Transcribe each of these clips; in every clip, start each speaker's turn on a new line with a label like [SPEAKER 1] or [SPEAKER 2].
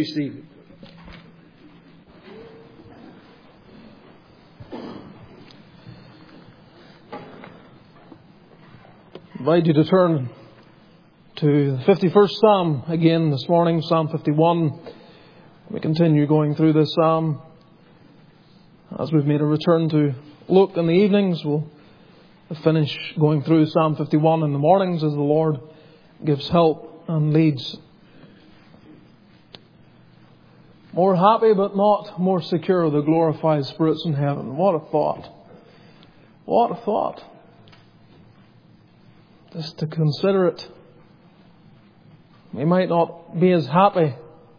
[SPEAKER 1] be seated. I invite you to turn to the 51st Psalm again this morning, Psalm 51. We continue going through this Psalm. As we've made a return to look in the evenings, we'll finish going through Psalm 51 in the mornings as the Lord gives help and leads. More happy but not more secure, the glorified spirits in heaven. What a thought. What a thought. Just to consider it. We might not be as happy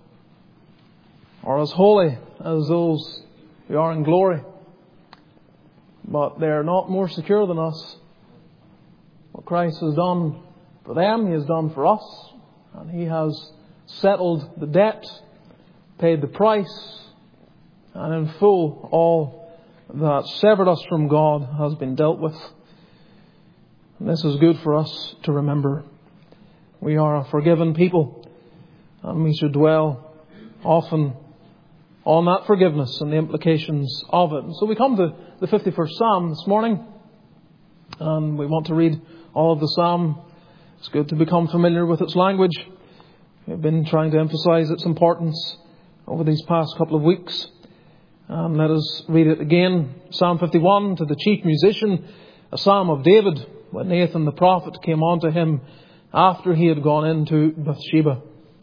[SPEAKER 1] or as holy as those who are in glory, but they are not more secure than us. What Christ has done for them, He has done for us, and He has settled the debt, paid the price, and in full all that severed us from God has been dealt with. And this is good for us to remember. We are a forgiven people, and we should dwell often on that forgiveness and the implications of it. And so we come to the 51st Psalm this morning, and we want to read all of the Psalm. It's good to become familiar with its language. We've been trying to emphasize its importance over these past couple of weeks. Let us read it again. Psalm 51, to the chief musician, a psalm of David, when Nathan the prophet came unto him after he had gone into Bathsheba.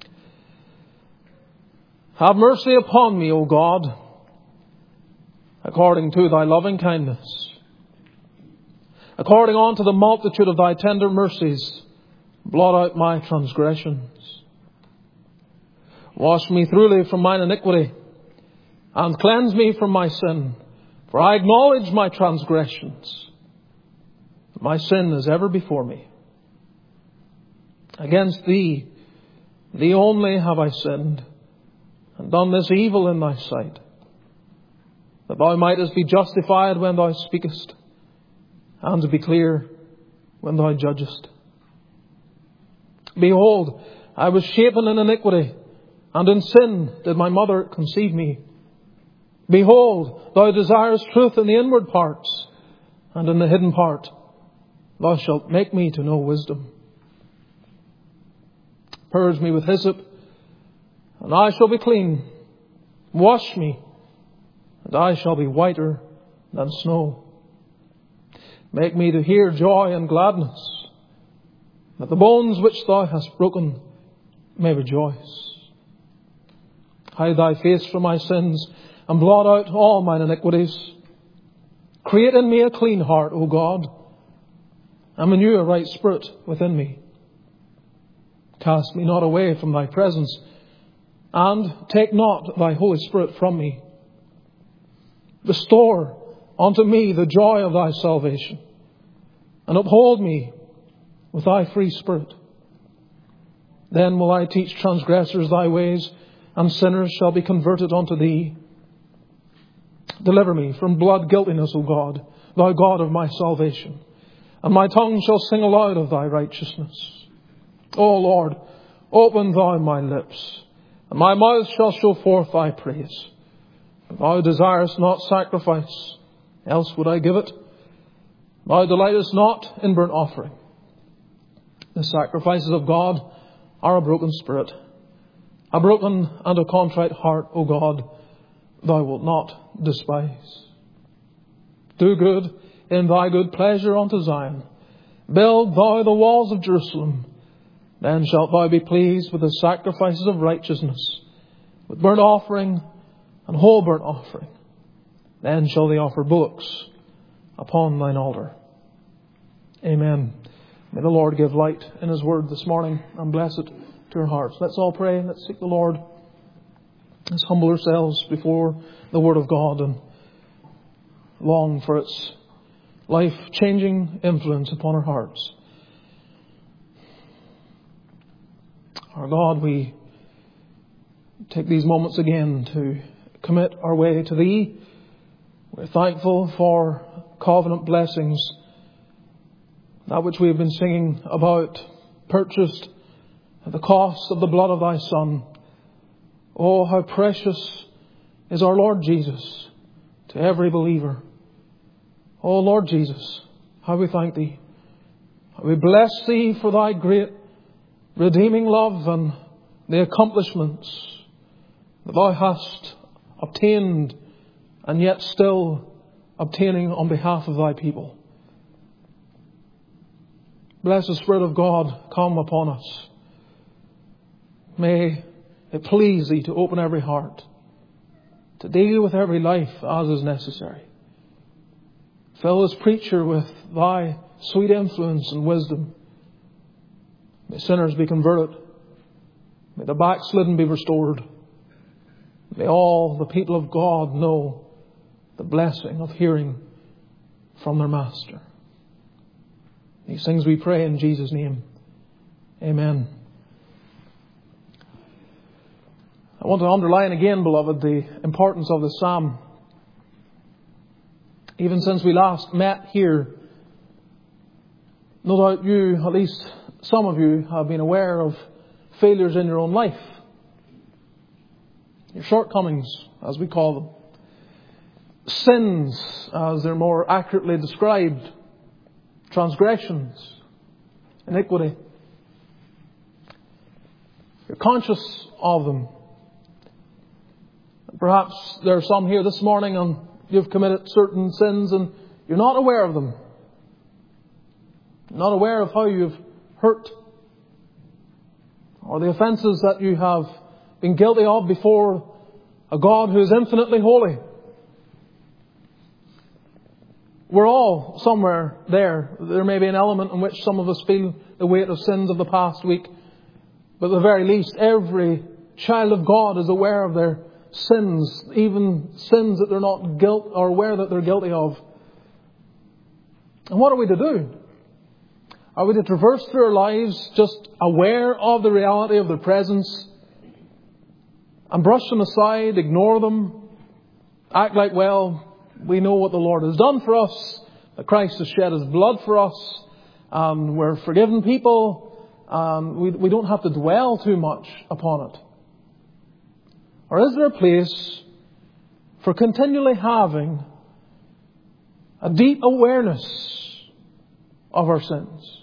[SPEAKER 1] Have mercy upon me, O God, according to thy loving kindness. According unto the multitude of thy tender mercies, blot out my transgressions. Wash me thoroughly from mine iniquity, and cleanse me from my sin. For I acknowledge my transgressions. My sin is ever before me. Against thee, thee only have I sinned, and done this evil in thy sight, that thou mightest be justified when thou speakest, and to be clear when thou judgest. Behold, I was shapen in iniquity, and in sin did my mother conceive me. Behold, thou desirest truth in the inward parts, and in the hidden part thou shalt make me to know wisdom. Purge me with hyssop, and I shall be clean. Wash me, and I shall be whiter than snow. Make me to hear joy and gladness, that the bones which thou hast broken may rejoice. Hide thy face from my sins, and blot out all mine iniquities. Create in me a clean heart, O God, and renew a right spirit within me. Cast me not away from thy presence, and take not thy Holy Spirit from me. Restore unto me the joy of thy salvation, and uphold me with thy free spirit. Then will I teach transgressors thy ways, and sinners shall be converted unto thee. Deliver me from blood guiltiness, O God, thou God of my salvation, and my tongue shall sing aloud of thy righteousness. O Lord, open thou my lips, and my mouth shall show forth thy praise. For thou desirest not sacrifice, else would I give it. Thou delightest not in burnt offering. The sacrifices of God are a broken spirit, a broken and a contrite heart, O God, thou wilt not despise. Do good in thy good pleasure unto Zion. Build thou the walls of Jerusalem. Then shalt thou be pleased with the sacrifices of righteousness, with burnt offering and whole burnt offering. Then shall they offer bullocks upon thine altar. Amen. May the Lord give light in His word this morning, and bless it to our hearts. Let's all pray. Let's seek the Lord. Let's humble ourselves before the word of God and long for its life-changing influence upon our hearts. Our God, we take these moments again to commit our way to Thee. We're thankful for covenant blessings, that which we have been singing about, purchased at the cost of the blood of Thy Son. Oh, how precious is our Lord Jesus to every believer. Oh, Lord Jesus, how we thank Thee. How we bless Thee for Thy great redeeming love and the accomplishments that Thou hast obtained and yet still obtaining on behalf of Thy people. Blessed Spirit of God, come upon us. May it please Thee to open every heart, to deal with every life as is necessary. Fill this preacher with Thy sweet influence and wisdom. May sinners be converted. May the backslidden be restored. May all the people of God know the blessing of hearing from their Master. These things we pray in Jesus' name. Amen. I want to underline again, beloved, the importance of this psalm. Even since we last met here, no doubt you, at least some of you, have been aware of failures in your own life. Your shortcomings, as we call them. Sins, as they're more accurately described. Transgressions. Iniquity. You're conscious of them. Perhaps there are some here this morning and you've committed certain sins and you're not aware of them. Not aware of how you've hurt or the offences that you have been guilty of before a God who is infinitely holy. We're all somewhere there. There may be an element in which some of us feel the weight of sins of the past week. But at the very least, every child of God is aware of their sins, even sins that they're not guilt or aware that they're guilty of. And what are we to do? Are we to traverse through our lives just aware of the reality of their presence and brush them aside, ignore them, act like, well, we know what the Lord has done for us, that Christ has shed His blood for us, we're forgiven people, we don't have to dwell too much upon it? Or is there a place for continually having a deep awareness of our sins?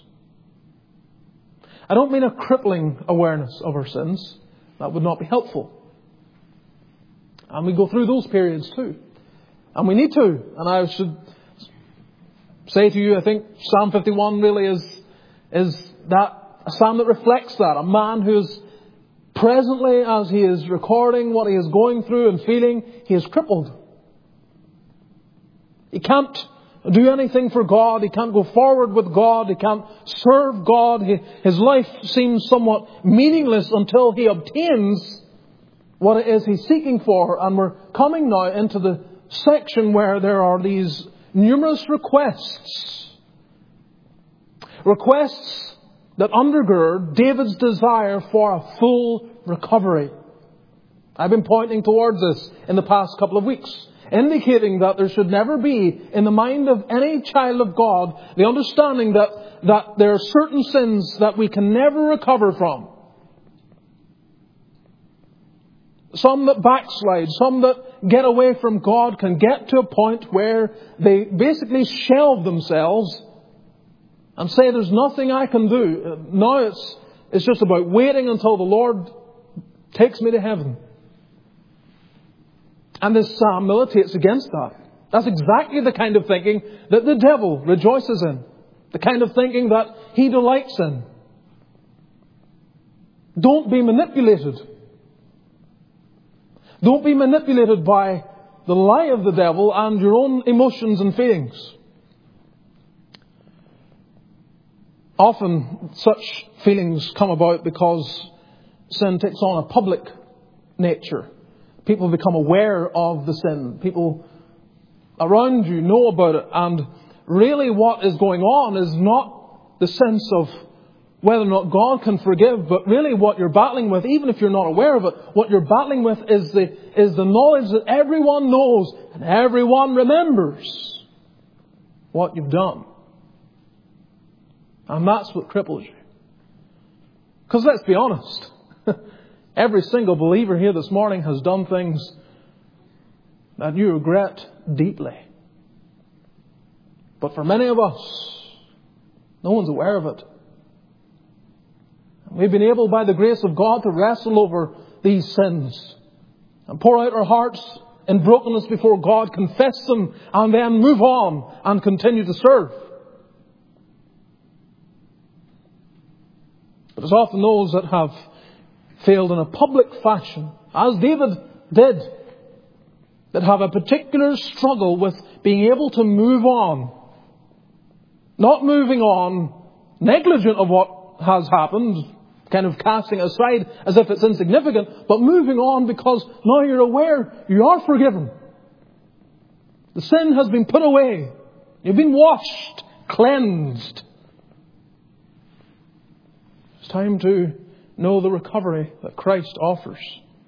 [SPEAKER 1] I don't mean a crippling awareness of our sins. That would not be helpful. And we go through those periods too. And we need to. And I should say to you, I think Psalm 51 really is that a psalm that reflects that. A man who is presently, as he is recording what he is going through and feeling, he is crippled. He can't do anything for God. He can't go forward with God. He can't serve God. His life seems somewhat meaningless until he obtains what it is he's seeking for. And we're coming now into the section where there are these numerous requests. Requests that undergird David's desire for a full recovery. I've been pointing towards this in the past couple of weeks, indicating that there should never be in the mind of any child of God the understanding that there are certain sins that we can never recover from. Some that backslide, some that get away from God can get to a point where they basically shelve themselves and say, there's nothing I can do. Now it's just about waiting until the Lord takes me to heaven. And this psalm militates against that. That's exactly the kind of thinking that the devil rejoices in. The kind of thinking that he delights in. Don't be manipulated. Don't be manipulated by the lie of the devil and your own emotions and feelings. Often such feelings come about because sin takes on a public nature. People become aware of the sin. People around you know about it. And really what is going on is not the sense of whether or not God can forgive, but really what you're battling with, even if you're not aware of it, what you're battling with is the knowledge that everyone knows and everyone remembers what you've done. And that's what cripples you. Because let's be honest, Every single believer here this morning has done things that you regret deeply. But for many of us, no one's aware of it. We've been able, by the grace of God, to wrestle over these sins and pour out our hearts in brokenness before God, confess them, and then move on and continue to serve. But it's often those that have failed in a public fashion, as David did, that have a particular struggle with being able to move on. Not moving on negligent of what has happened, kind of casting it aside as if it's insignificant, but moving on because now you're aware you are forgiven. The sin has been put away. You've been washed, cleansed. It's time to know the recovery that Christ offers.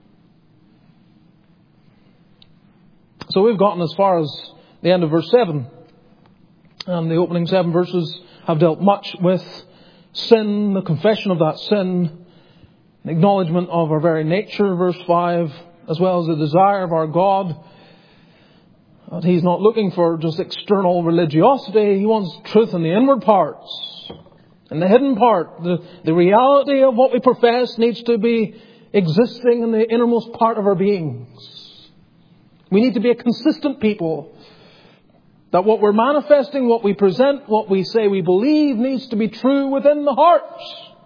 [SPEAKER 1] So we've gotten as far as the end of verse 7. And the opening 7 verses have dealt much with sin, the confession of that sin, the acknowledgement of our very nature, verse 5, as well as the desire of our God. That He's not looking for just external religiosity. He wants truth in the inward parts. In the hidden part, the reality of what we profess needs to be existing in the innermost part of our beings. We need to be a consistent people. That what we're manifesting, what we present, what we say we believe needs to be true within the hearts.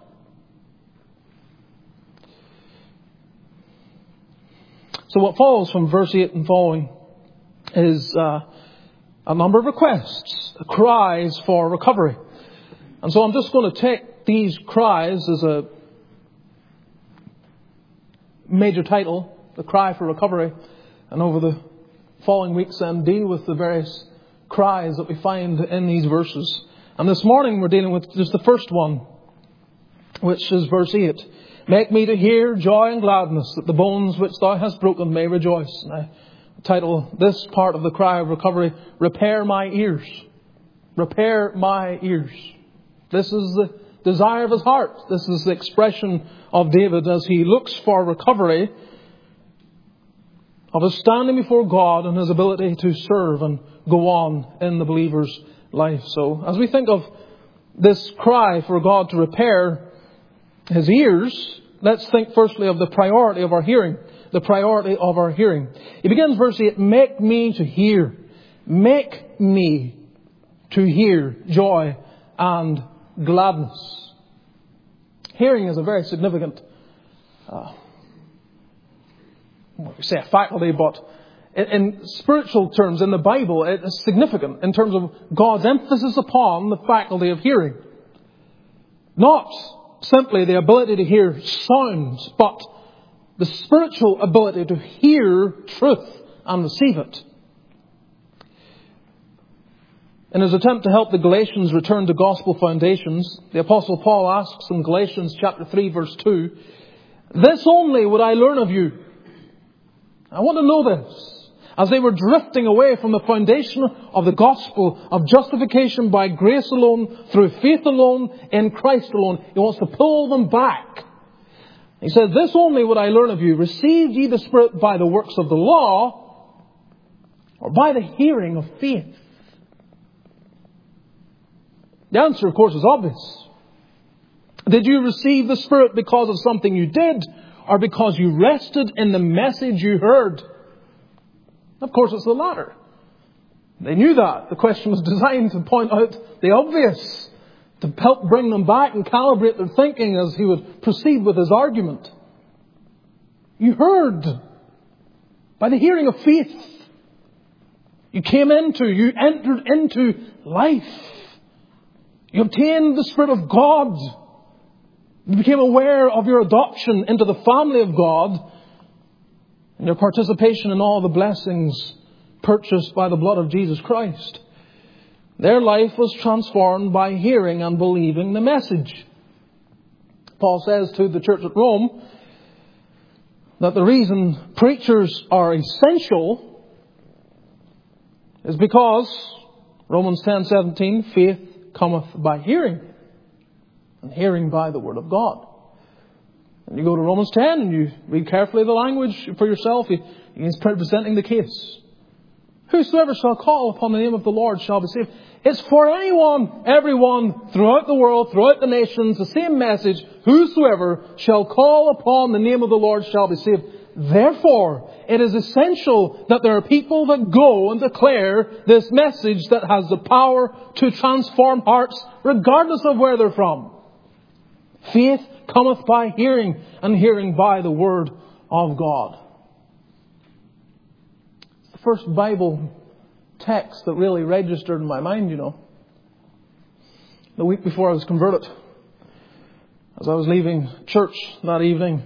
[SPEAKER 1] So what follows from verse 8 and following is a number of requests, cries for recovery. And so I'm just going to take these cries as a major title, the cry for recovery, and over the following weeks then deal with the various cries that we find in these verses. And this morning we're dealing with just the first one, which is verse 8. Make me to hear joy and gladness, that the bones which thou hast broken may rejoice. And I title this part of the cry of recovery, Repair my ears. Repair my ears. This is the desire of his heart. This is the expression of David as he looks for recovery of his standing before God and his ability to serve and go on in the believer's life. So as we think of this cry for God to repair his ears, let's think firstly of the priority of our hearing. The priority of our hearing. He begins verse 8, make me to hear. Make me to hear joy and gladness. Hearing is a very significant we say a faculty, but in spiritual terms, in the Bible, it is significant in terms of God's emphasis upon the faculty of hearing. Not simply the ability to hear sounds, but the spiritual ability to hear truth and receive it. In his attempt to help the Galatians return to gospel foundations, the Apostle Paul asks in Galatians chapter 3 verse 2, this only would I learn of you. I want to know this. As they were drifting away from the foundation of the gospel of justification by grace alone, through faith alone, in Christ alone, he wants to pull them back. He says, this only would I learn of you. Received ye the Spirit by the works of the law, or by the hearing of faith? The answer, of course, is obvious. Did you receive the Spirit because of something you did, or because you rested in the message you heard? Of course, it's the latter. They knew that. The question was designed to point out the obvious, to help bring them back and calibrate their thinking as he would proceed with his argument. You heard by the hearing of faith. You entered into life. You obtained the Spirit of God. You became aware of your adoption into the family of God and your participation in all the blessings purchased by the blood of Jesus Christ. Their life was transformed by hearing and believing the message. Paul says to the church at Rome that the reason preachers are essential is because, Romans 10:17, faith cometh by hearing, and hearing by the word of God. And you go to Romans 10 and you read carefully the language for yourself. He's presenting the case. Whosoever shall call upon the name of the Lord shall be saved. It's for anyone, everyone, throughout the world, throughout the nations, the same message. Whosoever shall call upon the name of the Lord shall be saved. Therefore, it is essential that there are people that go and declare this message that has the power to transform hearts, regardless of where they're from. Faith cometh by hearing, and hearing by the word of God. It's the first Bible text that really registered in my mind, you know. The week before I was converted, as I was leaving church that evening,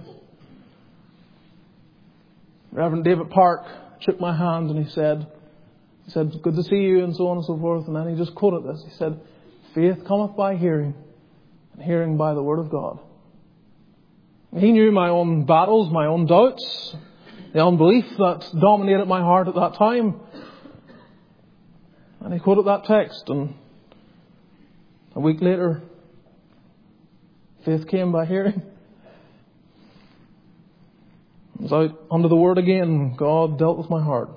[SPEAKER 1] Reverend David Park shook my hand and he said, good to see you, and so on and so forth. And then he just quoted this. He said, faith cometh by hearing, and hearing by the word of God. He knew my own battles, my own doubts, the unbelief that dominated my heart at that time. And he quoted that text, and a week later, faith came by hearing. I was out under the word again. God dealt with my heart.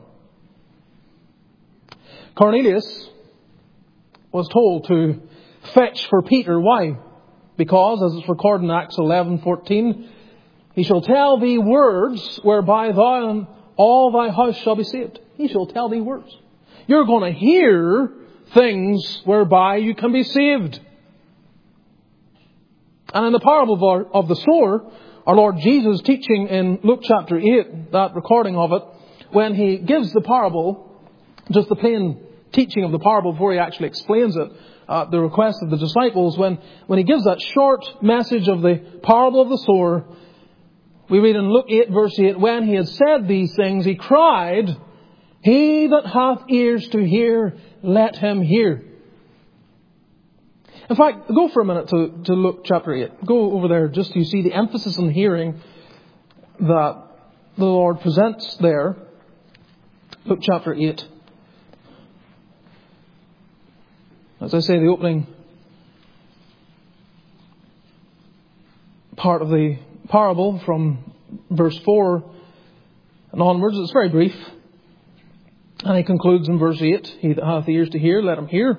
[SPEAKER 1] Cornelius was told to fetch for Peter. Why? Because, as it's recorded in Acts 11:14, he shall tell thee words whereby thou and all thy house shall be saved. He shall tell thee words. You're going to hear things whereby you can be saved. And in the parable of the sower, our Lord Jesus teaching in Luke chapter 8, that recording of it, when he gives the parable, just the plain teaching of the parable before he actually explains it, at the request of the disciples, when he gives that short message of the parable of the sower, we read in Luke 8 verse 8, when he had said these things, he cried, he that hath ears to hear, let him hear. In fact, go for a minute to Luke chapter 8. Go over there just so you see the emphasis on hearing that the Lord presents there. Luke chapter 8. As I say, the opening part of the parable from verse 4 and onwards, it's very brief. And he concludes in verse 8, he that hath ears to hear, let him hear.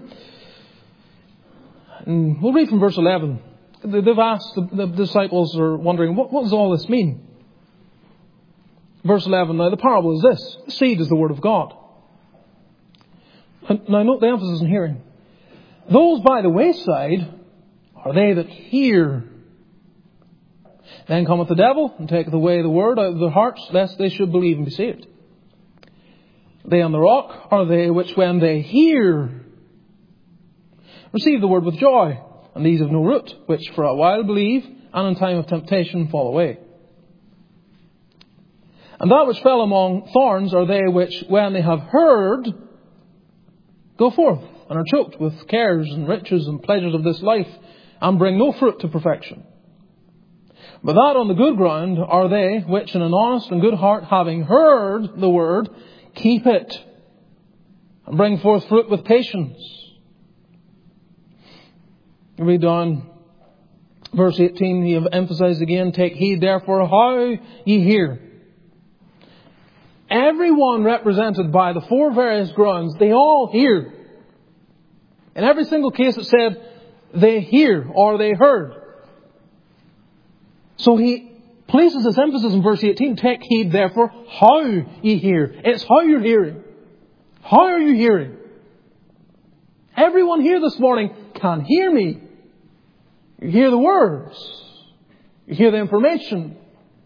[SPEAKER 1] And we'll read from verse 11. They've asked, the disciples are wondering, what does all this mean? Verse 11, now the parable is this. The seed is the word of God. And now note the emphasis in hearing. Those by the wayside are they that hear. Then cometh the devil and taketh away the word out of their hearts, lest they should believe and be saved. They on the rock are they which when they hear, receive the word with joy, and these have no root, which for a while believe, and in time of temptation fall away. And that which fell among thorns are they which, when they have heard, go forth, and are choked with cares and riches and pleasures of this life, and bring no fruit to perfection. But that on the good ground are they which in an honest and good heart, having heard the word, keep it, and bring forth fruit with patience. You read down verse 18, you have emphasized again, take heed therefore how ye hear. Everyone represented by the four various grounds, they all hear. In every single case it said, they hear or they heard. So he places this emphasis in verse 18, take heed therefore how ye hear. It's how you're hearing. How are you hearing? Everyone here this morning can hear me. You hear the words. You hear the information.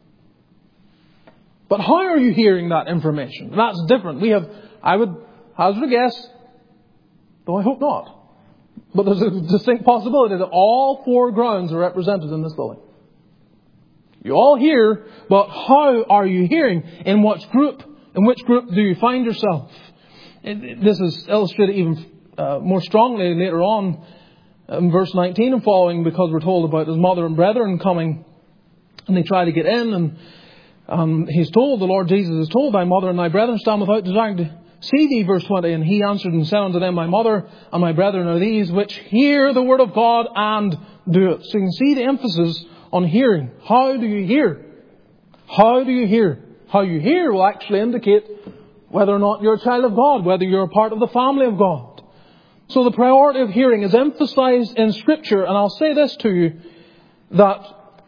[SPEAKER 1] But how are you hearing that information? That's different. I would hazard a guess, though I hope not. But there's a distinct possibility that all four grounds are represented in this building. You all hear, but how are you hearing? In which group do you find yourself? This is illustrated even more strongly later on in verse 19 and following, because we're told about his mother and brethren coming, and they try to get in, and he's told, the Lord Jesus is told, thy mother and thy brethren stand without desiring to see thee, verse 20. And he answered and said unto them, my mother and my brethren are these which hear the word of God and do it. So you can see the emphasis on hearing. How do you hear? How do you hear? How you hear will actually indicate whether or not you're a child of God, whether you're a part of the family of God. So the priority of hearing is emphasized in Scripture. And I'll say this to you, that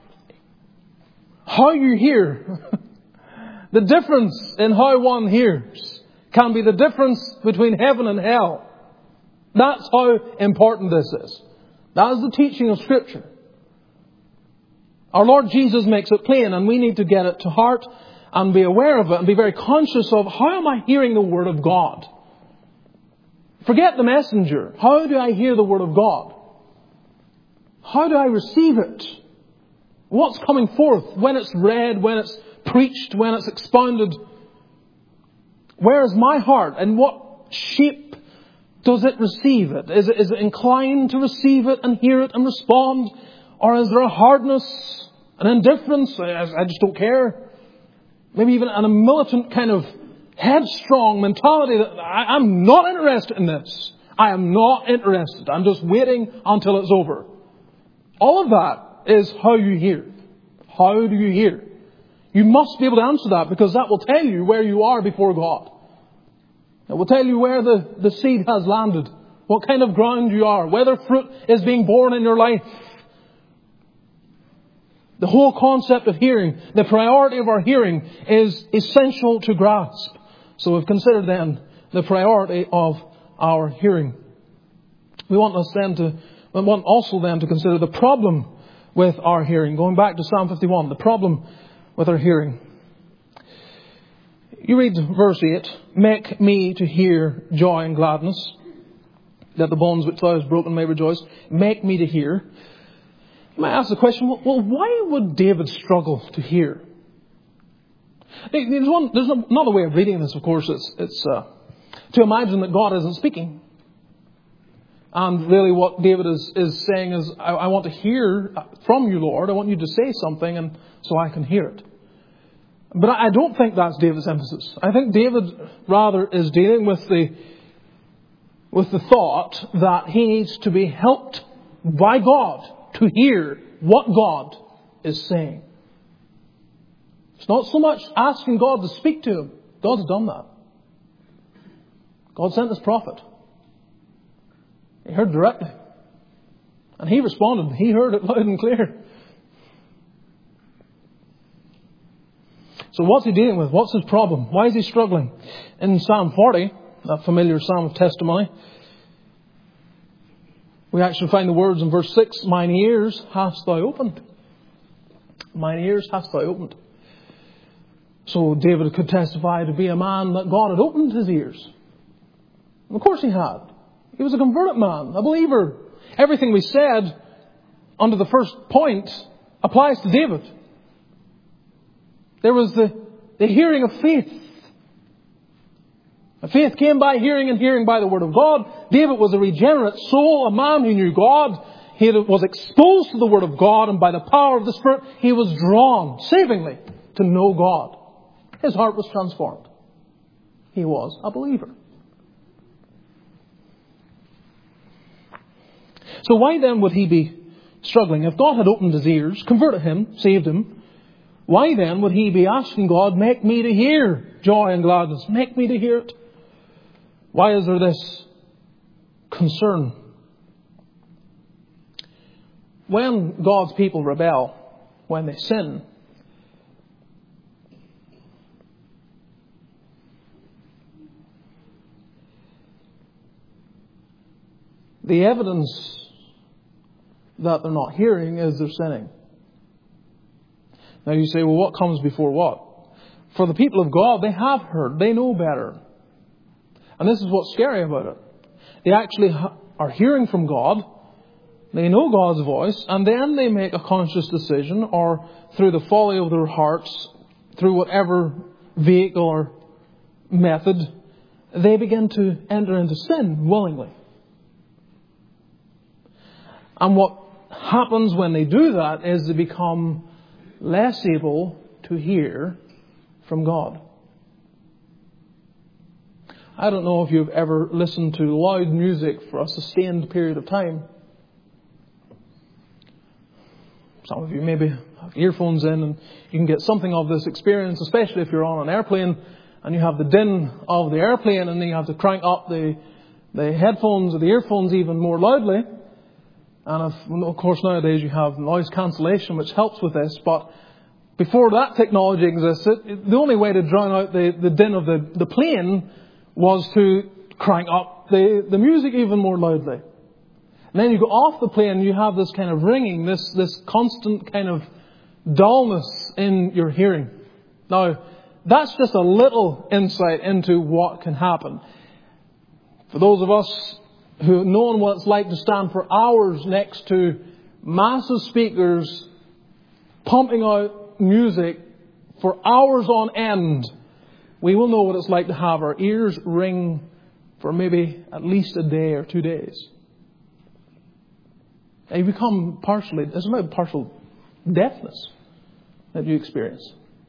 [SPEAKER 1] how you hear, the difference in how one hears, can be the difference between heaven and hell. That's how important this is. That is the teaching of Scripture. Our Lord Jesus makes it plain, and we need to get it to heart and be aware of it and be very conscious of, how am I hearing the Word of God? Forget the messenger. How do I hear the Word of God? How do I receive it? What's coming forth when it's read, when it's preached, when it's expounded? Where is my heart, and what shape does it receive it? Is it inclined to receive it and hear it and respond? Or is there a hardness, an indifference? I just don't care. Maybe even a militant kind of headstrong mentality that I'm not interested in this. I am not interested. I'm just waiting until it's over. All of that is how you hear. How do you hear? You must be able to answer that, because that will tell you where you are before God. It will tell you where the seed has landed, what kind of ground you are, whether fruit is being born in your life. The whole concept of hearing, the priority of our hearing, is essential to grasp. So we've considered then the priority of our hearing. We want also then to consider the problem with our hearing. Going back to Psalm 51, the problem with our hearing. You read verse 8, "Make me to hear joy and gladness, that the bones which thou hast broken may rejoice." Make me to hear. You might ask the question, well, why would David struggle to hear? There's another way of reading this, of course. It's to imagine that God isn't speaking. And really what David is saying is, I want to hear from you, Lord. I want you to say something, and so I can hear it. But I don't think that's David's emphasis. I think David rather is dealing with the thought that he needs to be helped by God to hear what God is saying. It's not so much asking God to speak to him. God's done that. God sent his prophet. He heard directly. And he responded. He heard it loud and clear. So what's he dealing with? What's his problem? Why is he struggling? In Psalm 40, that familiar Psalm of testimony, we actually find the words in verse 6, "Mine ears hast thou opened." Mine ears hast thou opened. So David could testify to be a man that God had opened his ears. And of course he had. He was a converted man, a believer. Everything we said under the first point applies to David. There was the hearing of faith. Faith came by hearing, and hearing by the Word of God. David was a regenerate soul, a man who knew God. He was exposed to the Word of God, and by the power of the Spirit, he was drawn savingly to know God. His heart was transformed. He was a believer. So why then would he be struggling? If God had opened his ears, converted him, saved him, why then would he be asking God, make me to hear joy and gladness? Make me to hear it. Why is there this concern? When God's people rebel, when they sin, the evidence that they're not hearing is they're sinning. Now you say, well, what comes before what? For the people of God, they have heard. They know better. And this is what's scary about it. They actually are hearing from God. They know God's voice. And then they make a conscious decision, or through the folly of their hearts, through whatever vehicle or method, they begin to enter into sin willingly. And what happens when they do that is they become less able to hear from God. I don't know if you've ever listened to loud music for a sustained period of time. Some of you maybe have earphones in and you can get something of this experience, especially if you're on an airplane and you have the din of the airplane and then you have to crank up the headphones or the earphones even more loudly. And of course nowadays you have noise cancellation which helps with this, but before that technology existed, the only way to drown out the din of the plane was to crank up the music even more loudly. And then you go off the plane and you have this kind of ringing, this constant kind of dullness in your hearing. Now, that's just a little insight into what can happen. For those of us who have known what it's like to stand for hours next to massive speakers pumping out music for hours on end, we will know what it's like to have our ears ring for maybe at least a day or 2 days. And you become there's a partial deafness that you experience.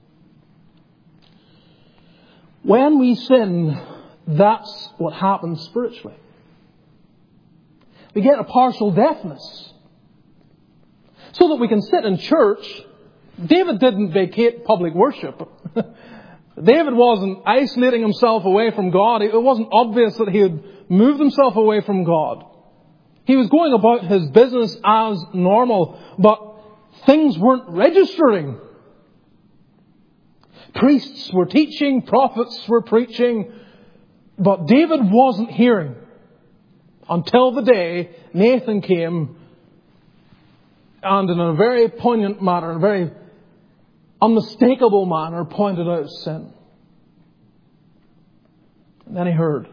[SPEAKER 1] When we sin, that's what happens spiritually. We get a partial deafness. So that we can sit in church. David didn't vacate public worship. David wasn't isolating himself away from God. It wasn't obvious that he had moved himself away from God. He was going about his business as normal, but things weren't registering. Priests were teaching, prophets were preaching, but David wasn't hearing until the day Nathan came and in a very poignant manner, a very unmistakable manner, pointed out sin. And then he heard.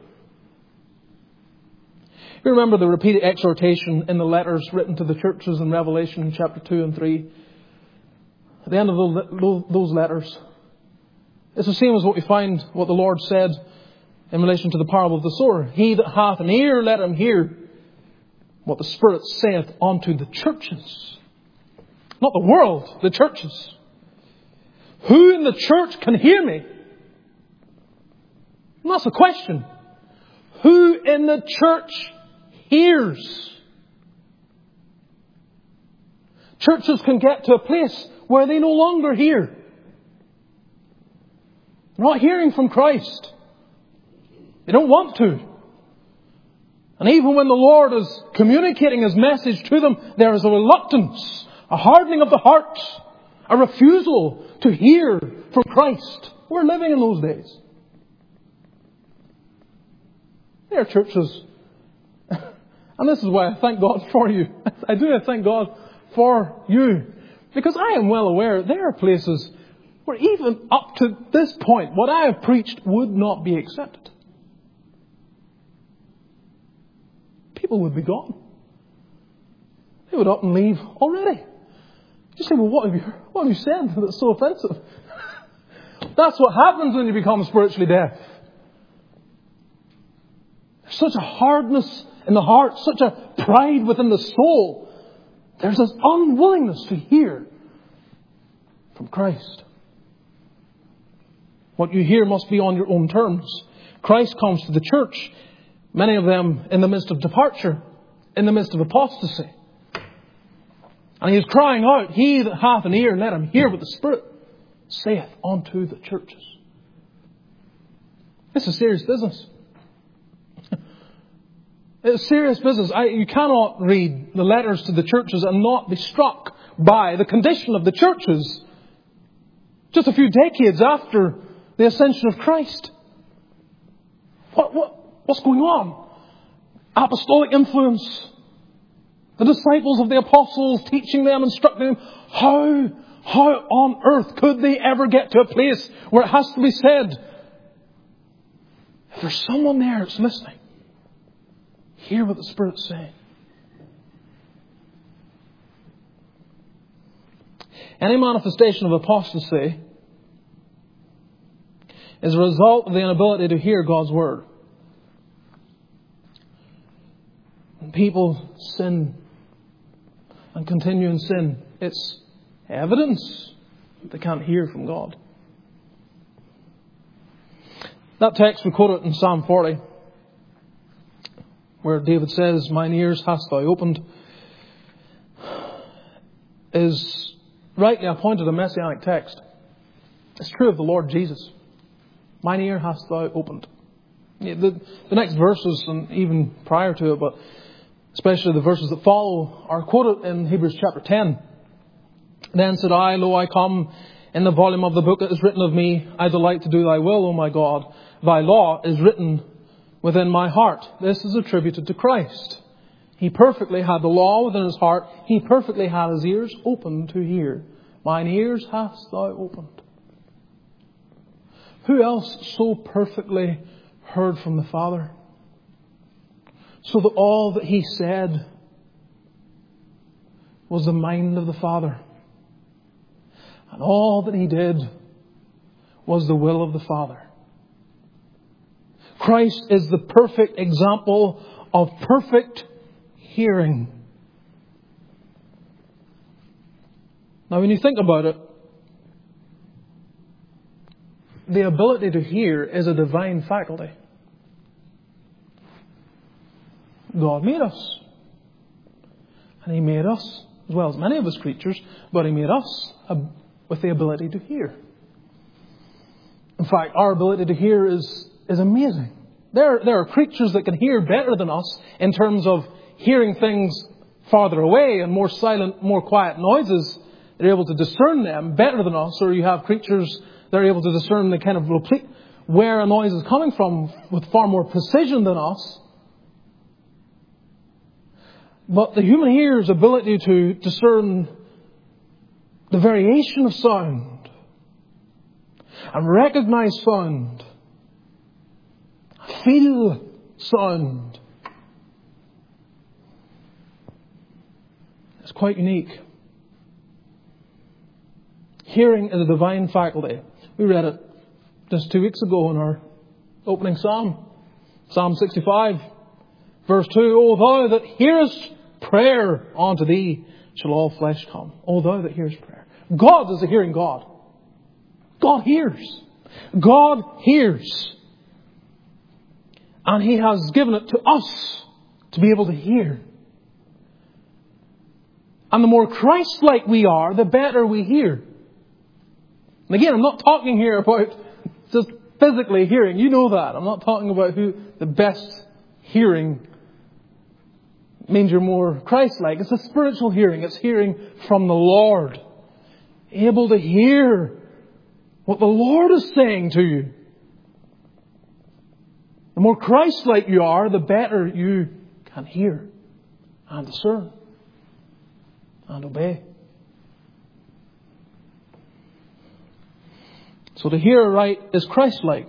[SPEAKER 1] You remember the repeated exhortation in the letters written to the churches in Revelation chapter 2 and 3. At the end of those letters, it's the same as what we find, what the Lord said in relation to the parable of the sower. He that hath an ear, let him hear what the Spirit saith unto the churches. Not the world, the churches. Who in the church can hear me? And that's the question. Who in the church hears? Churches can get to a place where they no longer hear. They're not hearing from Christ. They don't want to. And even when the Lord is communicating His message to them, there is a reluctance, a hardening of the heart, a refusal to hear from Christ. We're living in those days. There are churches, and this is why I thank God for you. I do thank God for you. Because I am well aware there are places where even up to this point, what I have preached would not be accepted. People would be gone. They would up and leave already. You say, well, what have you said that's so offensive? That's what happens when you become spiritually deaf. There's such a hardness in the heart, such a pride within the soul. There's this unwillingness to hear from Christ. What you hear must be on your own terms. Christ comes to the church, many of them in the midst of departure, in the midst of apostasy. And He is crying out, He that hath an ear, let him hear what the Spirit saith unto the churches. This is serious business. It's serious business. You cannot read the letters to the churches and not be struck by the condition of the churches just a few decades after the ascension of Christ. What's going on? Apostolic influence. The disciples of the apostles teaching them, instructing them. How on earth could they ever get to a place where it has to be said, if there's someone there that's listening, hear what the Spirit's saying. Any manifestation of apostasy is a result of the inability to hear God's Word. When people sin and continue in sin, it's evidence that they can't hear from God. That text we quoted in Psalm 40, where David says, mine ears hast thou opened. is rightly appointed a messianic text. It's true of the Lord Jesus. Mine ear hast thou opened. The next verses, and even prior to it, but especially the verses that follow, are quoted in Hebrews chapter 10. Then said I, Lo, I come. In the volume of the book it is written of me, I delight to do thy will, O my God. Thy law is written within my heart. This is attributed to Christ. He perfectly had the law within his heart. He perfectly had his ears open to hear. Mine ears hast thou opened. Who else so perfectly heard from the Father, so that all that he said was the mind of the Father, and all that he did was the will of the Father? Christ is the perfect example of perfect hearing. Now, when you think about it, the ability to hear is a divine faculty. God made us. And He made us, as well as many of His creatures, but He made us with the ability to hear. In fact, our ability to hear is amazing. There are creatures that can hear better than us in terms of hearing things farther away and more silent, more quiet noises. They're able to discern them better than us. Or you have creatures that are able to discern the kind of where a noise is coming from with far more precision than us. But the human ear's ability to discern the variation of sound and recognize sound, feel sound, is quite unique. Hearing is a divine faculty. We read it just 2 weeks ago in our opening psalm. Psalm 65, verse 2. O thou that hearest prayer, unto thee shall all flesh come. O thou that hearest prayer. God is a hearing God. God hears. God hears. And He has given it to us to be able to hear. And the more Christ-like we are, the better we hear. And again, I'm not talking here about just physically hearing. You know that. I'm not talking about who the best hearing means you're more Christ-like. It's a spiritual hearing. It's hearing from the Lord. Able to hear what the Lord is saying to you. The more Christ-like you are, the better you can hear and discern and obey. So to hear right is Christ-like.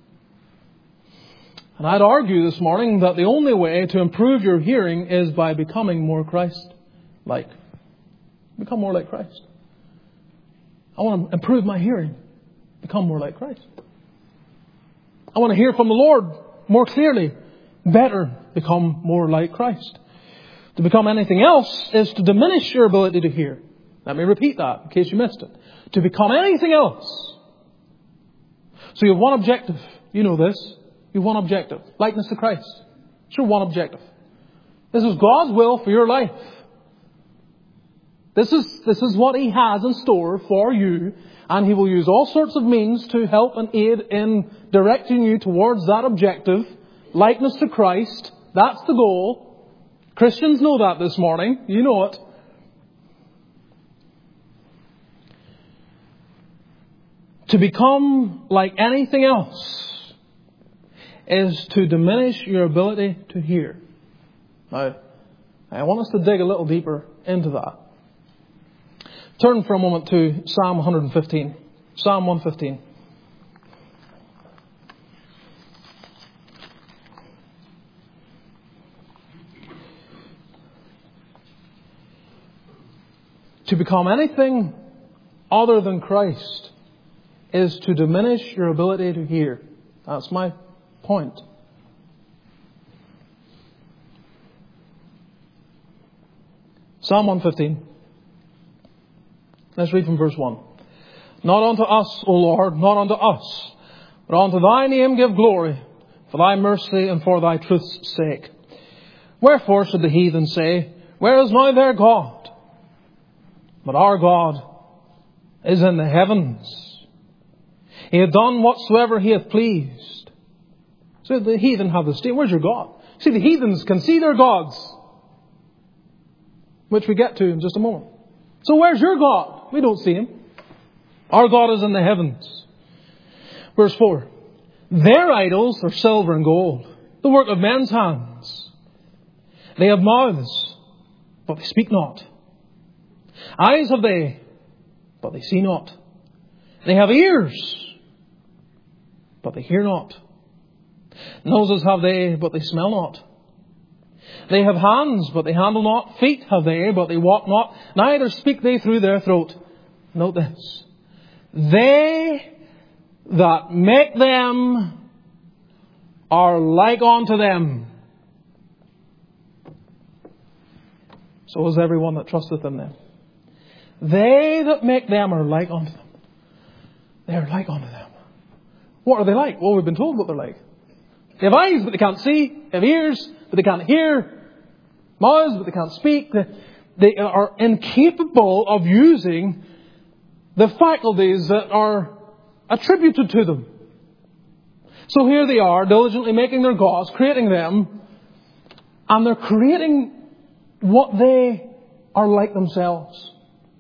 [SPEAKER 1] And I'd argue this morning that the only way to improve your hearing is by becoming more Christ-like. Become more like Christ. I want to improve my hearing. Become more like Christ. I want to hear from the Lord more clearly. Better become more like Christ. To become anything else is to diminish your ability to hear. Let me repeat that in case you missed it. To become anything else. So you have one objective. You know this. You have one objective. Likeness to Christ. It's your one objective. This is God's will for your life. This is what He has in store for you. And He will use all sorts of means to help and aid in directing you towards that objective. Likeness to Christ. That's the goal. Christians know that this morning. You know it. To become like anything else is to diminish your ability to hear. Now, I want us to dig a little deeper into that. Turn for a moment to Psalm 115. Psalm 115. To become anything other than Christ is to diminish your ability to hear. That's my point. Psalm 115. Let's read from verse 1. Not unto us, O Lord, not unto us, but unto Thy name give glory, for Thy mercy and for Thy truth's sake. Wherefore should the heathen say, Where is now their God? But our God is in the heavens. He hath done whatsoever He hath pleased. So the heathen have the state. Where's your God? See, the heathens can see their gods, which we get to in just a moment. So where's your God? We don't see Him. Our God is in the heavens. Verse 4. Their idols are silver and gold, the work of men's hands. They have mouths, but they speak not. Eyes have they, but they see not. They have ears, but they hear not. Noses have they, but they smell not. They have hands, but they handle not. Feet have they, but they walk not. Neither speak they through their throat. Note this. They that make them are like unto them. So is everyone that trusteth in them. They that make them are like unto them. They are like unto them. What are they like? Well, we've been told what they're like. They have eyes, but they can't see. They have ears, but they can't hear. Mouths, but they can't speak. They are incapable of using the faculties that are attributed to them. So here they are, diligently making their gods, creating them, and they're creating what they are like themselves.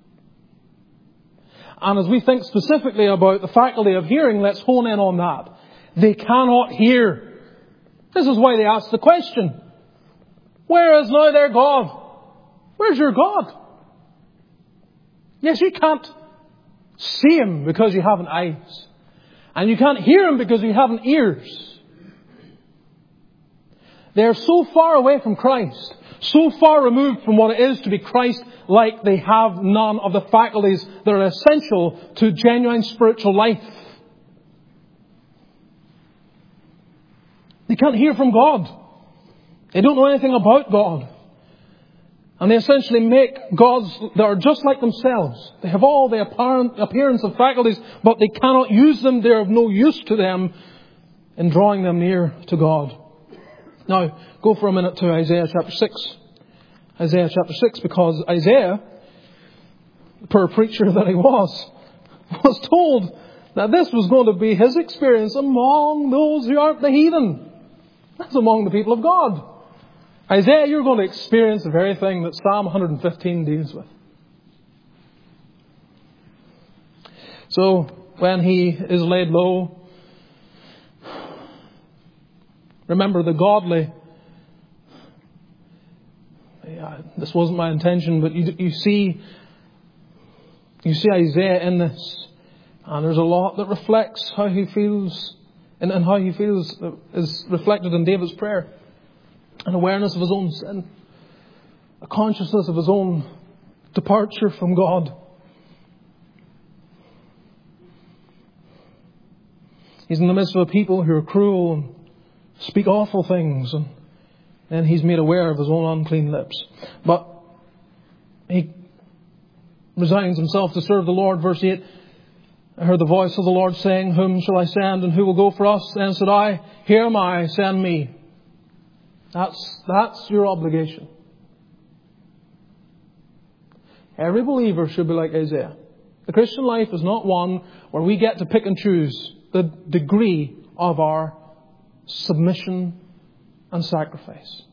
[SPEAKER 1] And as we think specifically about the faculty of hearing, let's hone in on that. They cannot hear. This is why they ask the question, where is now their God? Where's your God? Yes, you can't see Him because you haven't eyes. And you can't hear Him because you haven't ears. They're so far away from Christ, so far removed from what it is to be Christ-like, they have none of the faculties that are essential to genuine spiritual life. They can't hear from God. They don't know anything about God. And they essentially make gods that are just like themselves. They have all the appearance of faculties, but they cannot use them. They're of no use to them in drawing them near to God. Now, go for a minute to Isaiah chapter 6. Isaiah chapter 6, because Isaiah, per preacher that he was told that this was going to be his experience among those who aren't the heathen. That's among the people of God. Isaiah, you're going to experience the very thing that Psalm 115 deals with. So, when he is laid low, remember the godly. This wasn't my intention, but you see Isaiah in this. And there's a lot that reflects how he feels, and how he feels is reflected in David's prayer. An awareness of his own sin. A consciousness of his own departure from God. He's in the midst of a people who are cruel and speak awful things. And then he's made aware of his own unclean lips. But he resigns himself to serve the Lord. Verse 8. I heard the voice of the Lord saying, whom shall I send, and who will go for us? Then said I, here am I, send me. That's your obligation. Every believer should be like Isaiah. The Christian life is not one where we get to pick and choose the degree of our submission and sacrifice.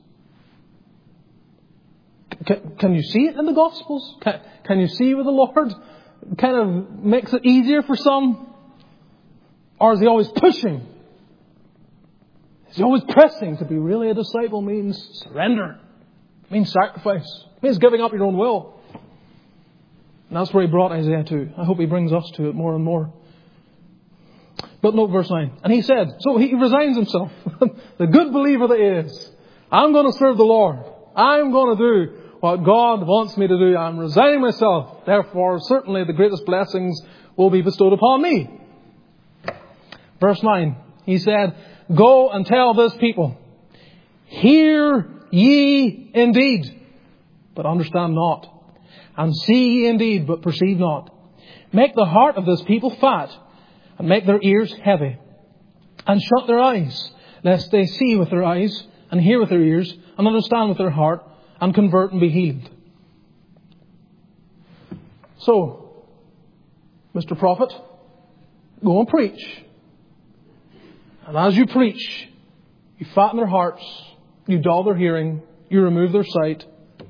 [SPEAKER 1] Can you see it in the Gospels? Can you see where the Lord kind of makes it easier for some? Or is He always pushing? Is He always pressing? To be really a disciple means surrender. It means sacrifice. It means giving up your own will. And that's where He brought Isaiah to. I hope He brings us to it more and more. But note verse 9. And he said, so he resigns himself. The good believer that he is. I'm going to serve the Lord. I'm going to do what God wants me to do. I'm resigning myself. Therefore, certainly the greatest blessings will be bestowed upon me. Verse 9. He said, go and tell this people, hear ye indeed, but understand not. And see ye indeed, but perceive not. Make the heart of this people fat, and make their ears heavy, and shut their eyes, lest they see with their eyes, and hear with their ears, and understand with their heart, and convert and be healed. So, Mr. Prophet, go and preach. And as you preach, you fatten their hearts, you dull their hearing, you remove their sight.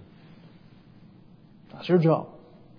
[SPEAKER 1] That's your job.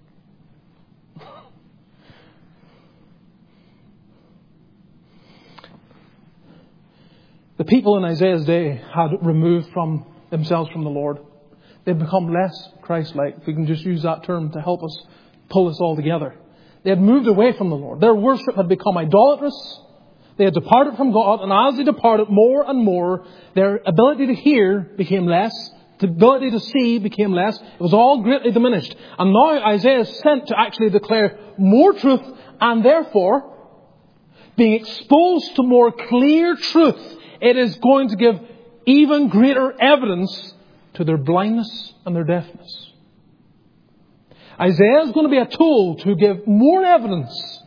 [SPEAKER 1] The people in Isaiah's day had removed from themselves from the Lord. They'd become less Christ-like, if we can just use that term to help us pull this all together. They had moved away from the Lord. Their worship had become idolatrous. They had departed from God, and as they departed more and more, their ability to hear became less. The ability to see became less. It was all greatly diminished. And now Isaiah is sent to actually declare more truth, and therefore, being exposed to more clear truth, it is going to give even greater evidence to their blindness and their deafness. Isaiah is going to be a tool to give more evidence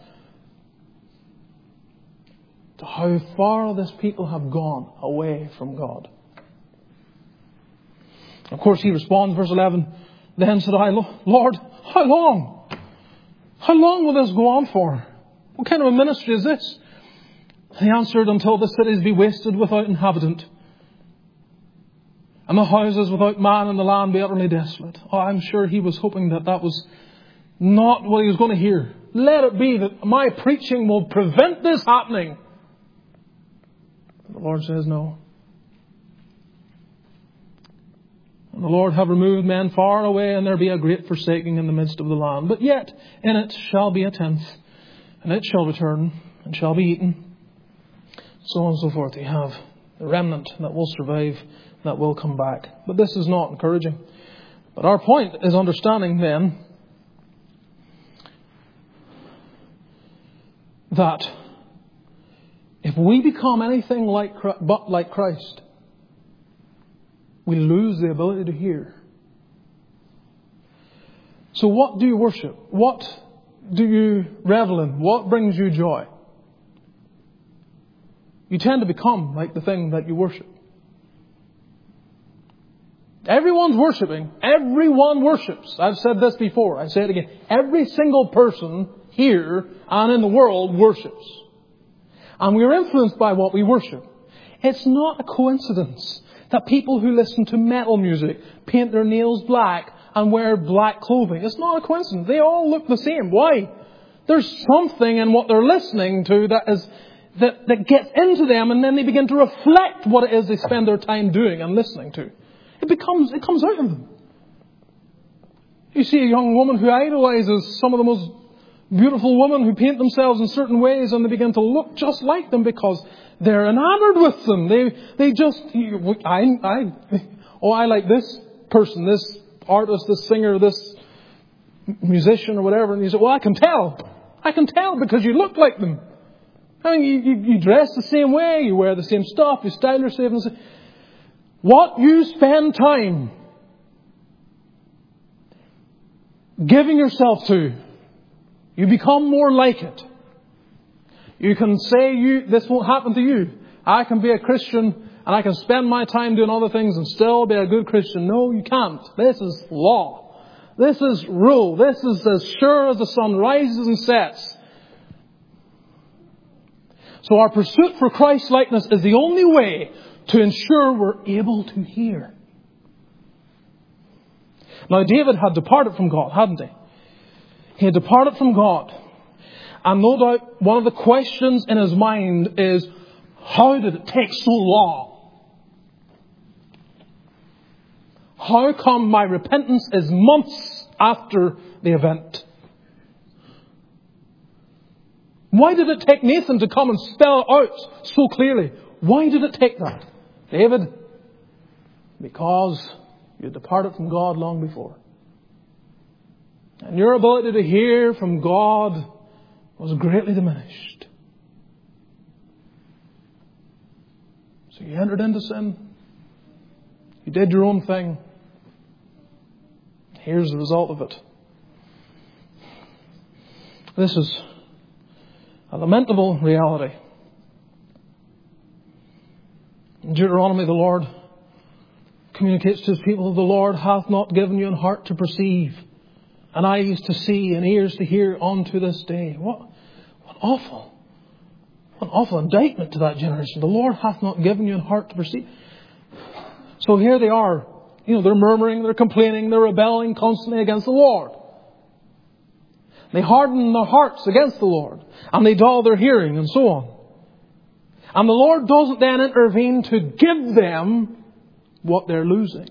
[SPEAKER 1] to how far this people have gone away from God. Of course, he responds, verse 11, Then said I, Lord, how long? How long will this go on for? What kind of a ministry is this? He answered, Until the cities be wasted without inhabitant, and the houses without man, and the land be utterly desolate. Oh, I'm sure he was hoping that was not what he was going to hear. Let it be that my preaching will prevent this happening. The Lord says no. And the Lord have removed men far away, and there be a great forsaking in the midst of the land. But yet in it shall be a tenth, and it shall return, and shall be eaten. So on and so forth. You have the remnant that will survive, that will come back. But this is not encouraging. But our point is understanding then that if we become anything but like Christ, we lose the ability to hear. So what do you worship? What do you revel in? What brings you joy? You tend to become like the thing that you worship. Everyone's worshipping. Everyone worships. I've said this before. I say it again. Every single person here and in the world worships. And we are influenced by what we worship. It's not a coincidence that people who listen to metal music paint their nails black and wear black clothing. It's not a coincidence. They all look the same. Why? There's something in what they're listening to that gets into them, and then they begin to reflect what it is they spend their time doing and listening to. It comes out of them. You see a young woman who idolizes some of the most beautiful women who paint themselves in certain ways, and they begin to look just like them because they're enamored with them. I like this person, this artist, this singer, this musician or whatever. And you say, well, I can tell because you look like them. I mean, you dress the same way, you wear the same stuff, you style yourself. What you spend time giving yourself to, you become more like it. You can say this won't happen to you. I can be a Christian and I can spend my time doing other things and still be a good Christian. No, you can't. This is law. This is rule. This is as sure as the sun rises and sets. So our pursuit for Christ-likeness is the only way to ensure we're able to hear. Now, David had departed from God, hadn't he? He had departed from God. And no doubt one of the questions in his mind is, how did it take so long? How come my repentance is months after the event? Why did it take Nathan to come and spell it out so clearly? Why did it take that? David, because you departed from God long before. And your ability to hear from God was greatly diminished. So you entered into sin. You did your own thing. Here's the result of it. This is a lamentable reality. In Deuteronomy, the Lord communicates to His people, the Lord hath not given you an heart to perceive, and eyes to see and ears to hear unto this day. What awful indictment to that generation. The Lord hath not given you a heart to perceive. So here they are. They're murmuring, they're complaining, they're rebelling constantly against the Lord. They harden their hearts against the Lord, and they dull their hearing, and so on. And the Lord doesn't then intervene to give them what they're losing.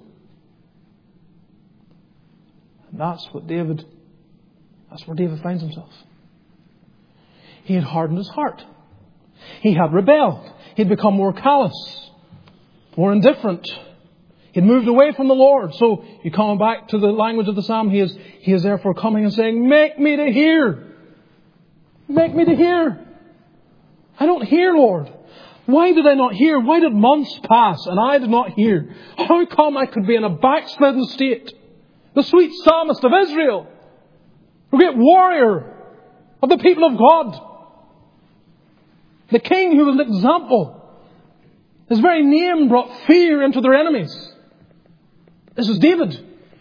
[SPEAKER 1] And that's where David finds himself. He had hardened his heart. He had rebelled. He'd become more callous, more indifferent. He'd moved away from the Lord. So you come back to the language of the psalm. He is therefore coming and saying, make me to hear. Make me to hear. I don't hear, Lord. Why did I not hear? Why did months pass and I did not hear? How come I could be in a backslidden state? The sweet psalmist of Israel, the great warrior of the people of God, the king who was an example. His very name brought fear into their enemies. This is David.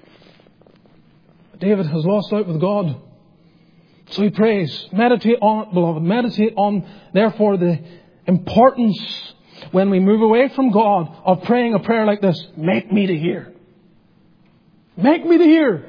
[SPEAKER 1] But David has lost out with God. So he prays. Meditate on it, beloved. Meditate on, therefore, the importance when we move away from God of praying a prayer like this. Make me to hear. Make me to hear.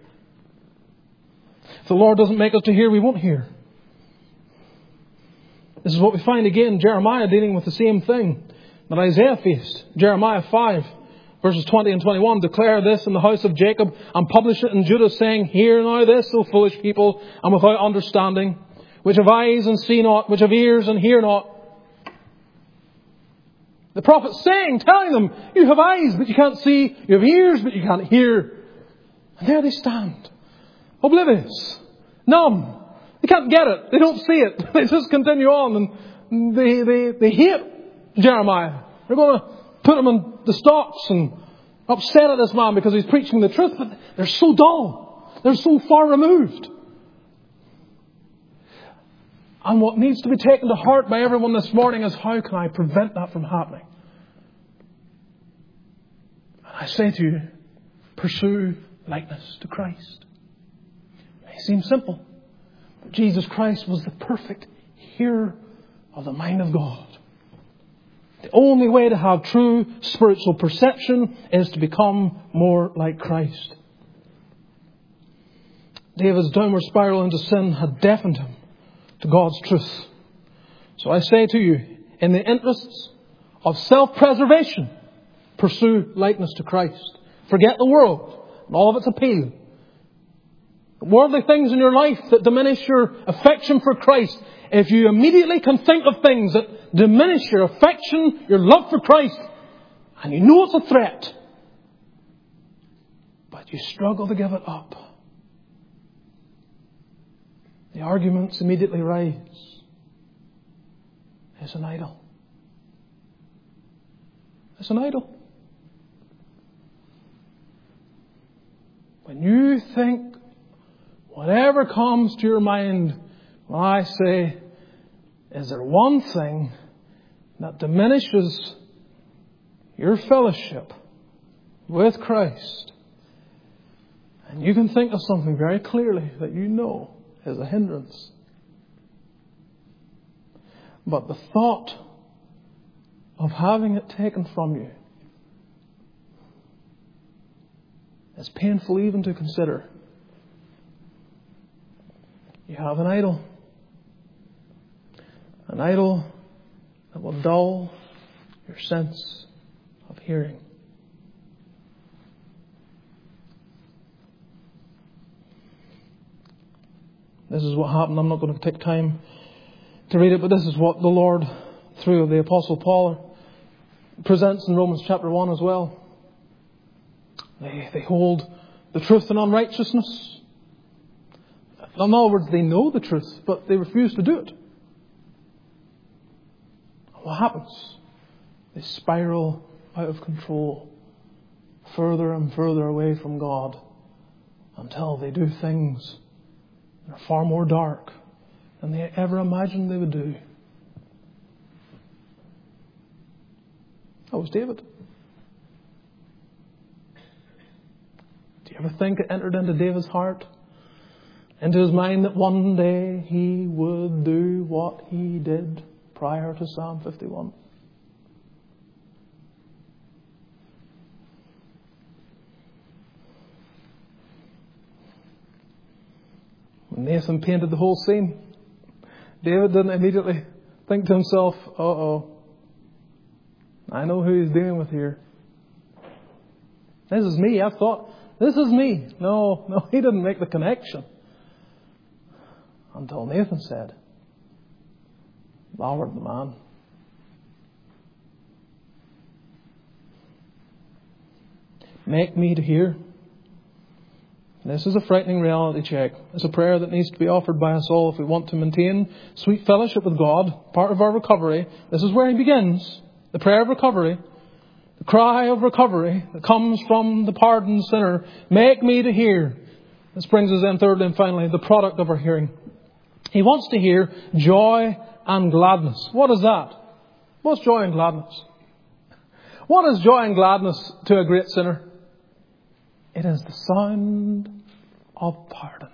[SPEAKER 1] If the Lord doesn't make us to hear, we won't hear. This is what we find again in Jeremiah dealing with the same thing that Isaiah faced. Jeremiah 5, verses 20 and 21. Declare this in the house of Jacob and publish it in Judah, saying, hear now this, O foolish people, and without understanding, which have eyes and see not, which have ears and hear not. The prophet's saying, telling them, you have eyes but you can't see, you have ears but you can't hear. And there they stand, oblivious, numb. They can't get it. They don't see it. They just continue on, and they hate Jeremiah. They're going to put him in the stocks and upset at this man because he's preaching the truth. But they're so dull. They're so far removed. And what needs to be taken to heart by everyone this morning is, how can I prevent that from happening? And I say to you, pursue likeness to Christ. It may seem simple. Jesus Christ was the perfect hearer of the mind of God. The only way to have true spiritual perception is to become more like Christ. David's downward spiral into sin had deafened him to God's truth. So I say to you, in the interests of self-preservation, pursue likeness to Christ. Forget the world and all of its appeal. Worldly things in your life that diminish your affection for Christ. If you immediately can think of things that diminish your affection, your love for Christ, and you know it's a threat, but you struggle to give it up, the arguments immediately rise. It's an idol. It's an idol. When you think, whatever comes to your mind, when I say, is there one thing that diminishes your fellowship with Christ? And you can think of something very clearly that you know is a hindrance. But the thought of having it taken from you is painful even to consider. You have an idol. An idol that will dull your sense of hearing. This is what happened. I'm not going to take time to read it, but this is what the Lord, through the Apostle Paul, presents in Romans chapter 1 as well. They hold the truth in unrighteousness. In other words, they know the truth, but they refuse to do it. What happens? They spiral out of control, further and further away from God, until they do things that are far more dark than they ever imagined they would do. That was David. Do you ever think it entered into David's heart into his mind that one day he would do what he did prior to Psalm 51. When Nathan painted the whole scene, David didn't immediately think to himself, I know who he's dealing with here. This is me. I thought, this is me. No, he didn't make the connection. Until Nathan said, thou art the man. Make me to hear. This is a frightening reality check. It's a prayer that needs to be offered by us all if we want to maintain sweet fellowship with God, part of our recovery. This is where he begins. The prayer of recovery. The cry of recovery that comes from the pardoned sinner. Make me to hear. This brings us then thirdly and finally, the product of our hearing. He wants to hear joy and gladness. What is that? What's joy and gladness? What is joy and gladness to a great sinner? It is the sound of pardon.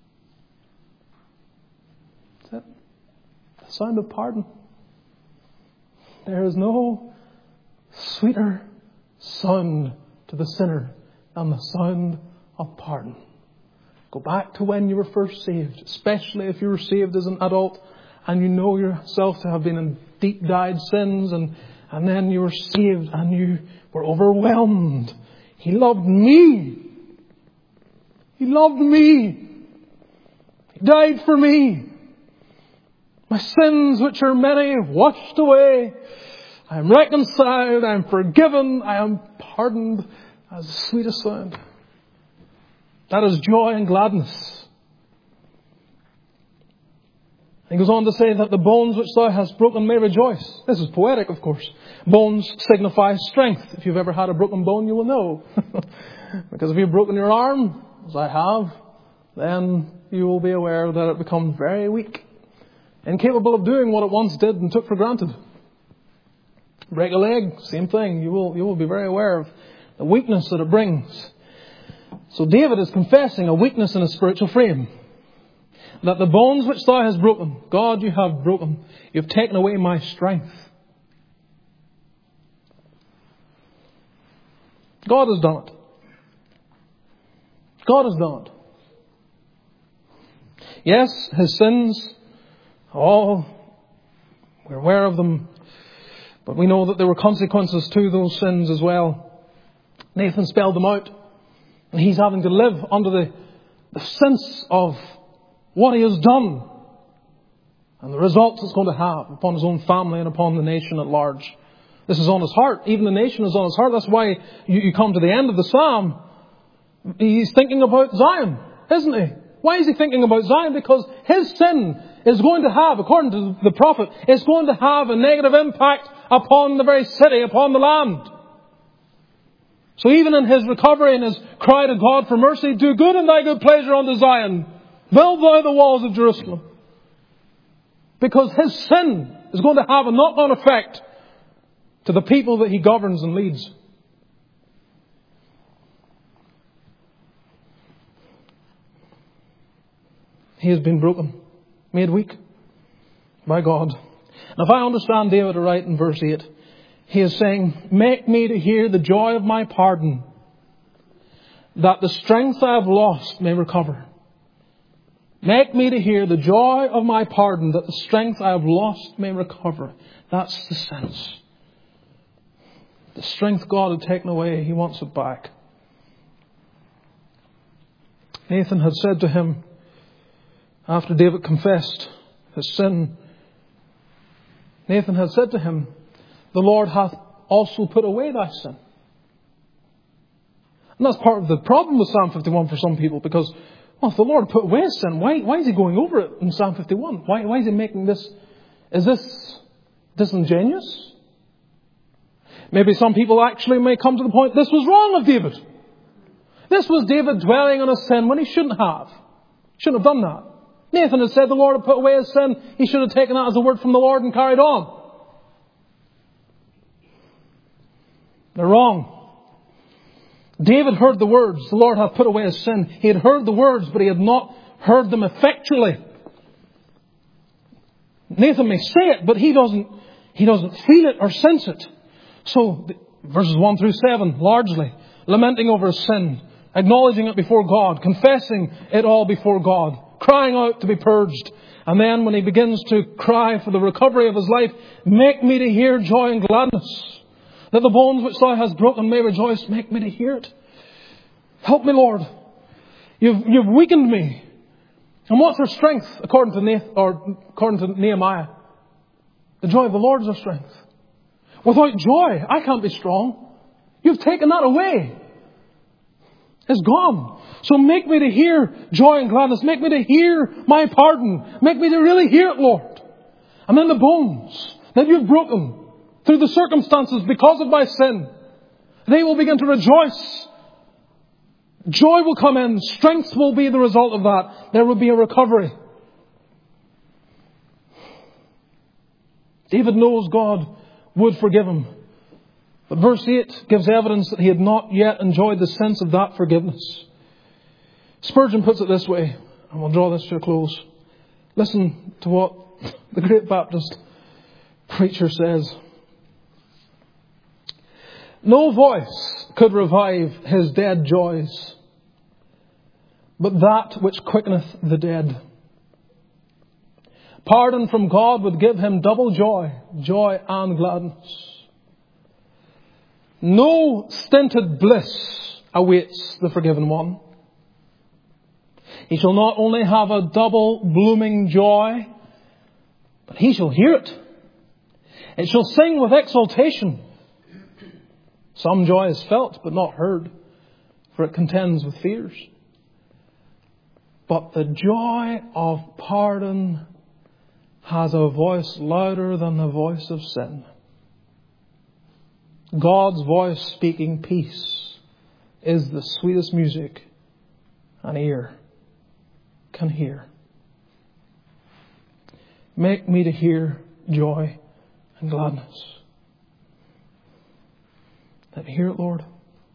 [SPEAKER 1] That's it. The sound of pardon. There is no sweeter sound to the sinner than the sound of pardon. Go back to when you were first saved, especially if you were saved as an adult and you know yourself to have been in deep dyed sins and then you were saved and you were overwhelmed. He loved me. He loved me. He died for me. My sins, which are many, washed away. I am reconciled. I am forgiven. I am pardoned. As the sweetest sound. That is joy and gladness. He goes on to say that the bones which thou hast broken may rejoice. This is poetic, of course. Bones signify strength. If you've ever had a broken bone, you will know. Because if you've broken your arm, as I have, then you will be aware that it becomes very weak. Incapable of doing what it once did and took for granted. Break a leg, same thing. You will be very aware of the weakness that it brings. So David is confessing a weakness in his spiritual frame. That the bones which thou hast broken, God, you have broken. You have taken away my strength. God has done it. God has done it. Yes, his sins, we're aware of them. But we know that there were consequences to those sins as well. Nathan spelled them out. And he's having to live under the sense of what he has done. And the results it's going to have upon his own family and upon the nation at large. This is on his heart. Even the nation is on his heart. That's why you come to the end of the psalm. He's thinking about Zion, isn't he? Why is he thinking about Zion? Because his sin is going to have, according to the prophet, is going to have a negative impact upon the very city, upon the land. So even in his recovery and his cry to God for mercy, do good in thy good pleasure unto Zion. Build thou the walls of Jerusalem. Because his sin is going to have a knock-on effect to the people that he governs and leads. He has been broken, made weak by God. And if I understand David right in verse 8, he is saying, make me to hear the joy of my pardon, that the strength I have lost may recover. Make me to hear the joy of my pardon, that the strength I have lost may recover. That's the sense. The strength God had taken away, he wants it back. Nathan had said to him, after David confessed his sin, Nathan had said to him, the Lord hath also put away thy sin. And that's part of the problem with Psalm 51 for some people, because, well, if the Lord put away his sin, why is he going over it in Psalm 51? Why is he making this? Is this disingenuous? Maybe some people actually may come to the point, this was wrong of David. This was David dwelling on his sin when he shouldn't have. Shouldn't have done that. Nathan had said the Lord had put away his sin. He should have taken that as a word from the Lord and carried on. They're wrong. David heard the words, the Lord hath put away his sin. He had heard the words, but he had not heard them effectually. Nathan may say it, but he doesn't feel it or sense it. So, verses 1 through 7, largely, lamenting over his sin, acknowledging it before God, confessing it all before God, crying out to be purged. And then when he begins to cry for the recovery of his life, make me to hear joy and gladness, that the bones which thou hast broken may rejoice. Make me to hear it. Help me, Lord. You've weakened me. And what's our strength, according to Nehemiah? The joy of the Lord is our strength. Without joy, I can't be strong. You've taken that away. It's gone. So make me to hear joy and gladness. Make me to hear my pardon. Make me to really hear it, Lord. And then the bones that you've broken through the circumstances because of my sin, they will begin to rejoice. Joy will come in. Strength will be the result of that. There will be a recovery. David knows God would forgive him. But verse 8 gives evidence that he had not yet enjoyed the sense of that forgiveness. Spurgeon puts it this way, and we'll draw this to a close. Listen to what the great Baptist preacher says. No voice could revive his dead joys, but that which quickeneth the dead. Pardon from God would give him double joy and gladness. No stinted bliss awaits the forgiven one. He shall not only have a double blooming joy, but he shall hear it. It shall sing with exultation. Some joy is felt, but not heard, for it contends with fears. But the joy of pardon has a voice louder than the voice of sin. God's voice speaking peace is the sweetest music an ear can hear. Make me to hear joy and gladness. Let me hear it, Lord.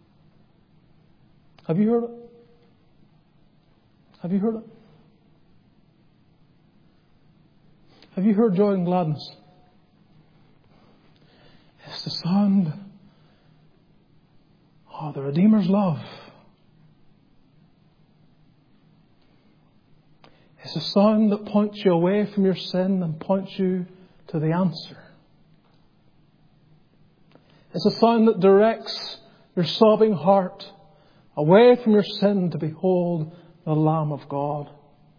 [SPEAKER 1] Have you heard it? Have you heard it? Have you heard joy and gladness? It's the sound of the Redeemer's love. It's a sound that points you away from your sin and points you to the answer. It's a sound that directs your sobbing heart away from your sin to behold the Lamb of God.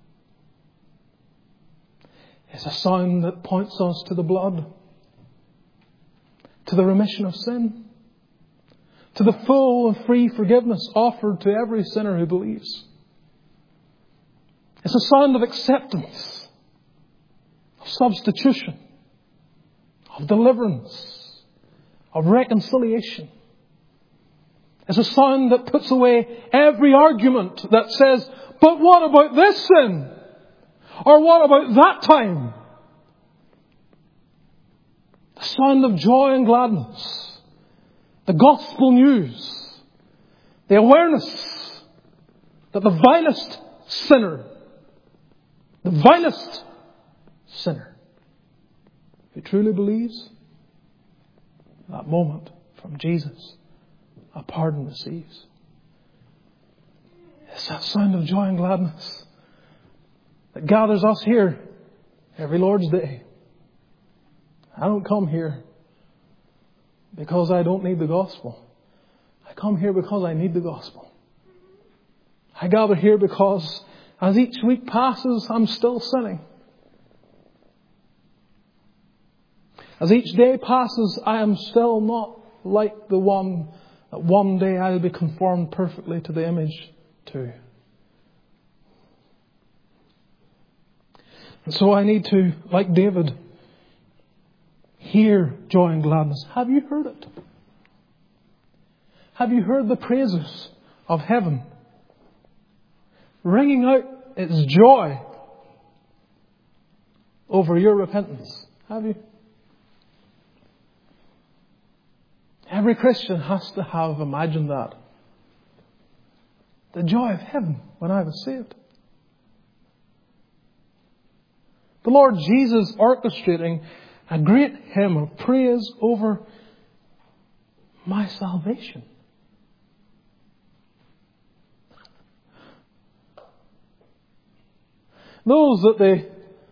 [SPEAKER 1] It's a sound that points us to the blood, to the remission of sin, to the full and free forgiveness offered to every sinner who believes. It's a sound of acceptance, of substitution, of deliverance, of reconciliation. It's a sound that puts away every argument that says, but what about this sin? Or what about that time? The sound of joy and gladness. The gospel news. The awareness that the vilest sinner, who truly believes, that moment from Jesus, a pardon receives. It's that sound of joy and gladness that gathers us here every Lord's Day. I don't come here because I don't need the gospel. I come here because I need the gospel. I gather here because as each week passes, I'm still sinning. As each day passes, I am still not like the one that one day I'll be conformed perfectly to the image too. And so I need to, like David, hear joy and gladness. Have you heard it? Have you heard the praises of heaven ringing out its joy over your repentance? Have you? Every Christian has to have imagined that. The joy of heaven when I was saved. The Lord Jesus orchestrating a great hymn of praise over my salvation. Those that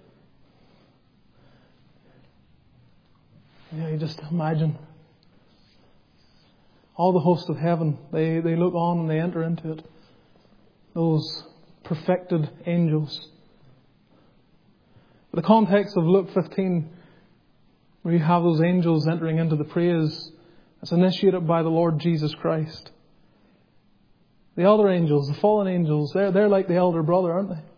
[SPEAKER 1] you just imagine all the hosts of heaven, they look on and they enter into it. Those perfected angels. The context of Luke 15, where you have those angels entering into the praise, it's initiated by the Lord Jesus Christ. The elder angels, the fallen angels, they're like the elder brother, aren't they?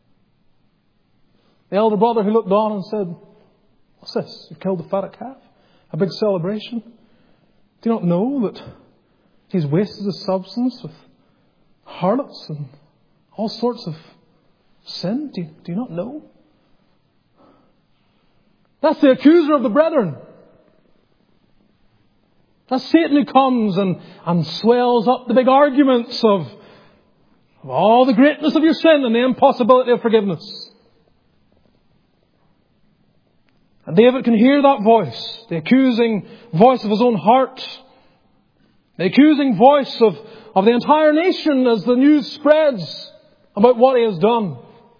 [SPEAKER 1] The elder brother who looked on and said, "What's this? You've killed the fatted calf? A big celebration? Do you not know that he's wasted his substance with harlots and all sorts of sin? Do you not know?" That's the accuser of the brethren. That's Satan who comes and swells up the big arguments of all the greatness of your sin and the impossibility of forgiveness. And David can hear that voice, the accusing voice of his own heart, the accusing voice of the entire nation as the news spreads about what he has done.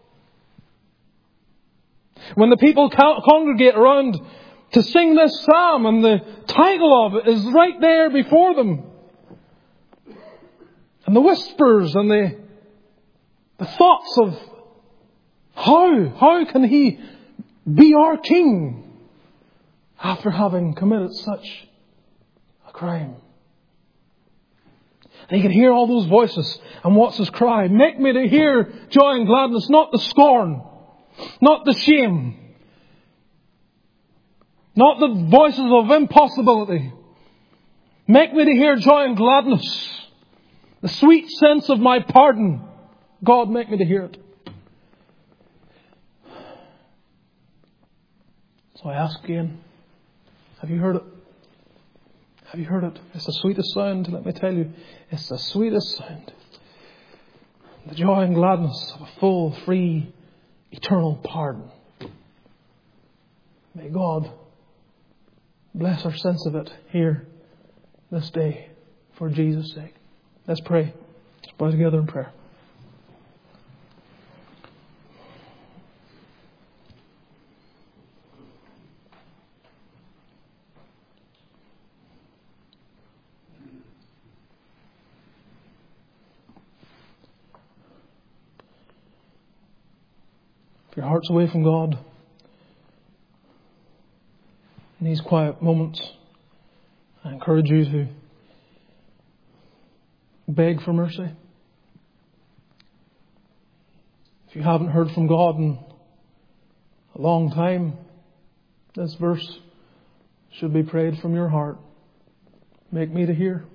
[SPEAKER 1] When the people congregate around to sing this psalm, and the title of it is right there before them, and the whispers and the thoughts of how can he be our king after having committed such a crime? And he can hear all those voices. And what's his cry? Make me to hear joy and gladness, not the scorn, not the shame, not the voices of impossibility. Make me to hear joy and gladness, the sweet sense of my pardon. God, make me to hear it. So I ask again, have you heard it? Have you heard it? It's the sweetest sound, let me tell you. It's the sweetest sound. The joy and gladness of a full, free, eternal pardon. May God bless our sense of it here this day for Jesus' sake. Let's pray. Let's bow together in prayer. If your heart's away from God in these quiet moments, I encourage you to beg for mercy. If you haven't heard from God in a long time, this verse should be prayed from your heart. Make me to hear.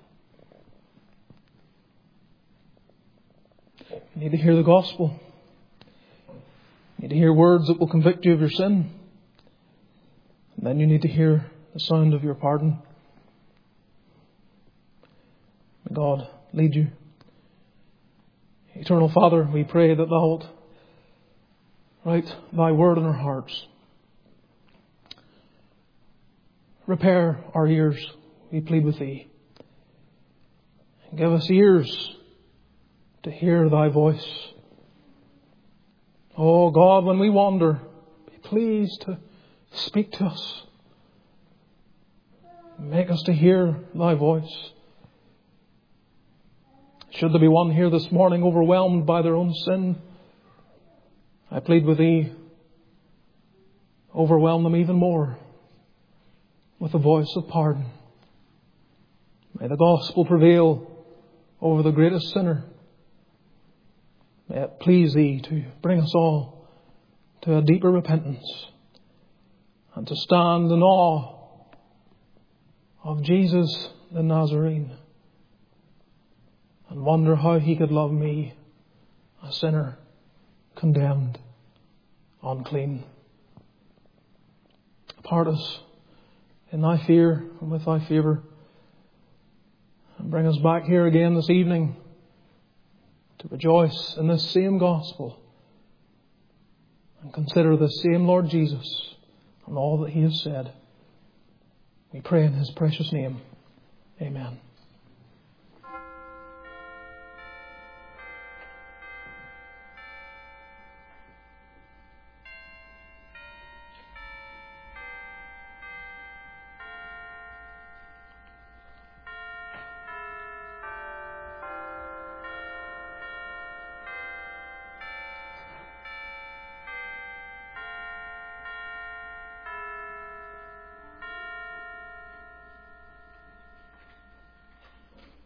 [SPEAKER 1] You need to hear the gospel. You need to hear words that will convict you of your sin. And then you need to hear the sound of your pardon. May God lead you. Eternal Father, we pray that Thou wilt write Thy word in our hearts. Repair our ears, we plead with Thee. And give us ears to hear Thy voice. Oh God, when we wander, be pleased to speak to us. Make us to hear Thy voice. Should there be one here this morning overwhelmed by their own sin, I plead with Thee, overwhelm them even more with the voice of pardon. May the gospel prevail over the greatest sinner. May it please Thee to bring us all to a deeper repentance and to stand in awe of Jesus the Nazarene and wonder how He could love me, a sinner, condemned, unclean. Part us in Thy fear and with Thy favour, and bring us back here again this evening to rejoice in this same gospel and consider the same Lord Jesus and all that He has said. We pray in His precious name. Amen.